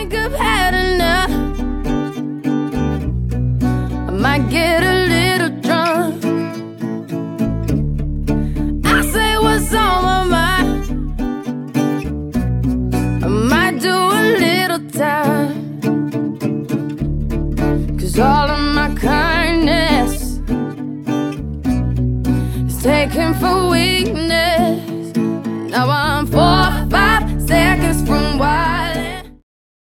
think I've had enough. I might get a little drunk. I say what's on my mind. I might do a little time. 'Cause all of my kindness is taken for weakness. Now I'm 4 or 5 seconds from why.